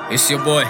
It's your boy.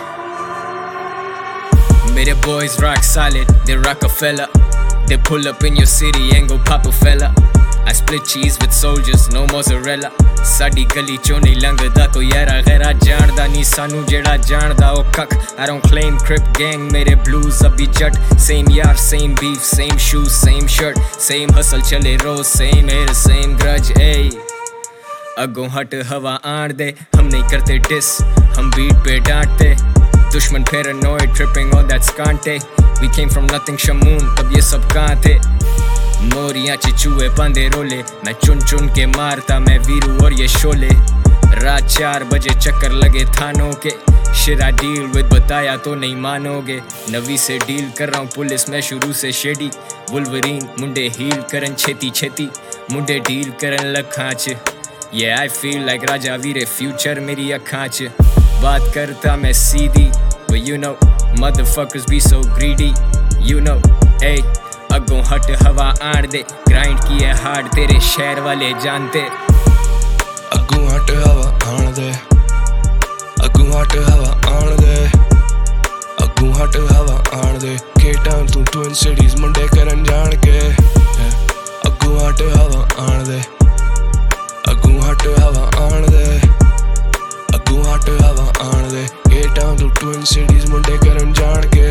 Mere boys rock solid, they Rockefeller. They pull up in your city and go pop a fella. I split cheese with soldiers, no mozzarella. Sadi gali chon nahi langda koi yara ghera jaanda nahi sanu jehda jaanda oh kak. I don't claim Crip gang, mere blues abhi jut. Same yaar, same beef, same shoes, same shirt, same hustle chale roz, same hair, same grudge. Ay अगों हट हवा आड़ दे, हम नहीं करते dish, हम beat पे डांटते. दुश्मन paranoid, tripping on that skante. We came from nothing shamoon, तब ये सब कहाँ थे. मोरियां चिचुए पांदे रोले, मैं चुन चुन के मारता मैं वीरू और ये शोले. रात 4 बजे चक्कर लगे थानों के. Shit I deal with बताया तो नहीं मानोगे. नवी से डील कर रहा हूँ पुलिस में शुरू से शेडी. वुल्वरीन मुंडे हील करन छेती छेती, मुंडे डील करन लखां च. Yeah, I feel like Raja Veere future मेरी अखां च. बात करता मैं सीधी, but you know motherfuckers be so greedy. You know, hey अगों हट हवा आड़ दे, ग्राइंड की है हार्ड तेरे शहर वाले जानते. अगों हट हवा आड़ दे, अगों हट हवा आड़ दे, अगों हट हवा आड़ दे. K-Town तू Twin Cities मुंडे करन जान के. अगों हट हवा आड़ दे, अगों हट हवा आड़ दे, अगों हट हवा आड़ दे. K-Town तू Twin Cities मुंडे करन जान के.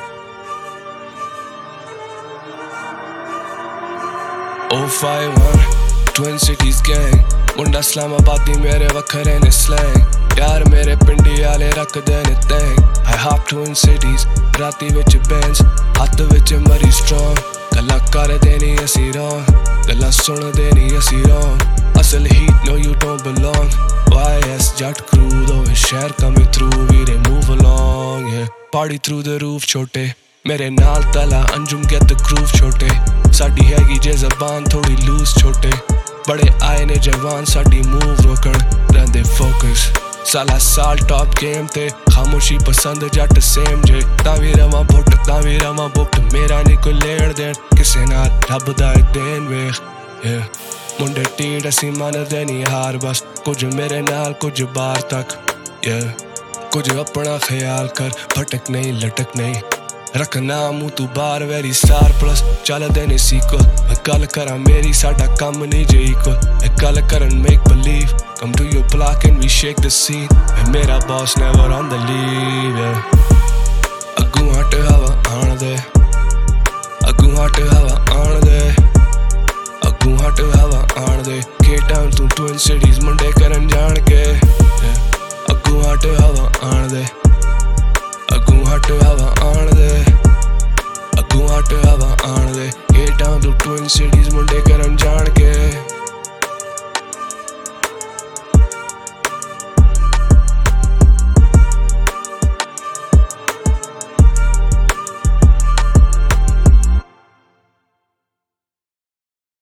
O51 Twin Cities gang, मुंडा इस्लामाबादी मेरे वखरे ने slang. यार मेरे पिंडी आले रख दे ने तैंग. I hop Twin Cities, राती विच bands, हत्थ विच मरी strong. गल्लां कर देनी असी wrong, गल्लां सुन देनी असी wrong. Asal heat, no you don't belong. YS Jat crew, though his share coming through, we they move along, yeah. Party through the roof, छोटे मेरे नाल तला अंजुम get the groove छोटे. साडी हैगी जे ज़बान थोड़ी loose छोटे. बड़े आए ने जवान साडी move रोकन रहंदे focus. साला साल top game ते खामोशी पसंद जट same जे. तावी रवां बुट तावी रवां बुट, मेरा नहीं कोई लेन देन किसे नाल रब दा देन वेख, yeah. मुंडे टीड असी मनदे नहीं हार बस, कुछ मेरे नाल कुछ बार तक, yeah. कुछ अपना ख्याल कर, भटक नहीं लटक नहीं. रखना मुँह तू बार वेरी स्टार प्लस, चल देने सीक्वल. मैं गल करा मेरी साडा कम नहीं जे इक्वल. मैं गल करन make believe, come to your block and we shake the scene. And मेरा boss never on the leave, yeah. अगों हट हवा आण दे, अगों हट हवा आण दे, अगों हट हवा आण दे. K-Town तू Twin Cities मुंडे करन जान के. अगों हट हवा आण दे, अगों हट हवा आण दे, अगों हट हवा आण दे. K-Town तू Twin Cities मुंडे करन जान के.